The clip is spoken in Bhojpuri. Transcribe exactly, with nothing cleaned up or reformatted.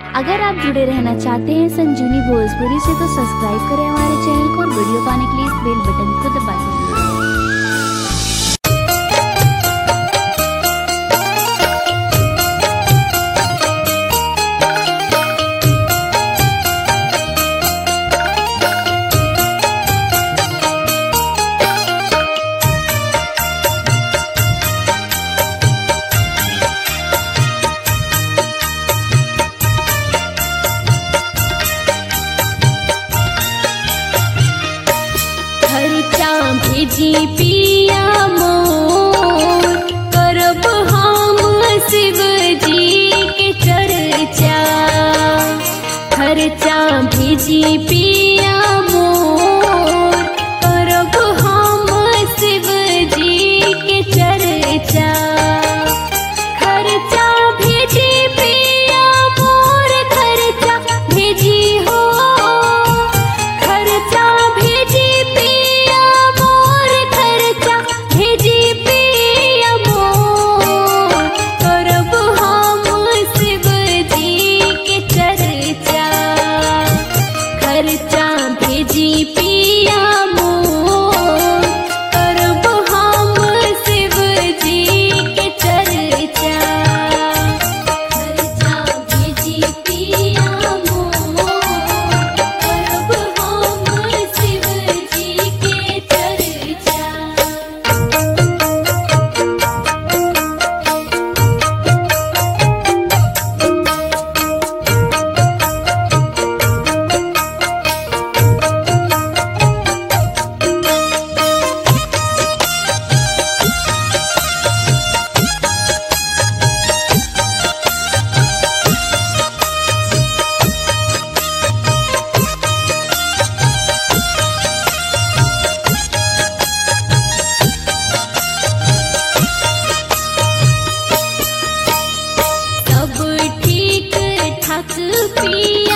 अगर आप जुड़े रहना चाहते हैं संजीवनी भोजपुरी से तो सब्सक्राइब करें हमारे चैनल को और वीडियो पाने के लिए इस बेल बटन को दबाएं। भेजी पिया मोर करब हम शिव जी के चर्चा। खर्चा भेजी पिया मोर करब हम शिव जी के चर्चा। खर्चा भेजी पिया मोर खर्चा भेजी हो। खर्चा भेजी खर्चा भेजी पिया मोर करब हम शिव जी के चर्चा। खर्चा भेजी पिया मोर करब हम शिव जी के चर्चा। पिया